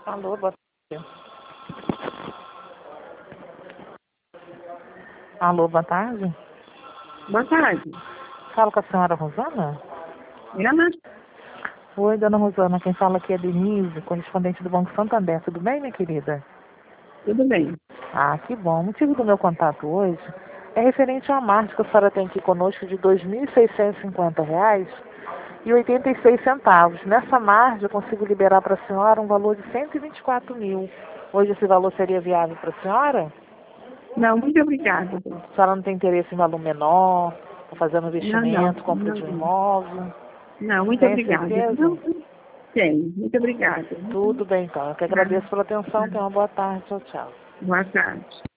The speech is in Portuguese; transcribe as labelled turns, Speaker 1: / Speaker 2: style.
Speaker 1: Alô, boa tarde. Alô, boa tarde.
Speaker 2: Boa tarde.
Speaker 1: Falo com a senhora Rosana?
Speaker 2: Ana?
Speaker 1: Oi, dona Rosana, quem fala aqui é Denise, correspondente do Banco Santander. Tudo bem, minha querida?
Speaker 2: Tudo bem.
Speaker 1: Ah, que bom. O motivo do meu contato hoje é referente à margem que a senhora tem aqui conosco de R$ 2.650,86. Nessa margem, eu consigo liberar para a senhora um valor de 124 mil. Hoje esse valor seria viável para a senhora?
Speaker 2: Não, muito obrigada.
Speaker 1: A senhora não tem interesse em valor menor, para fazer um
Speaker 2: Não,
Speaker 1: investimento, compra de um
Speaker 2: não.
Speaker 1: imóvel?
Speaker 2: Não, muito
Speaker 1: Tem
Speaker 2: obrigada.
Speaker 1: certeza?
Speaker 2: Não, tem. Muito obrigada.
Speaker 1: Tudo bem, então. Eu que agradeço pela atenção. Tenha uma boa tarde. Tchau, tchau.
Speaker 2: Boa tarde.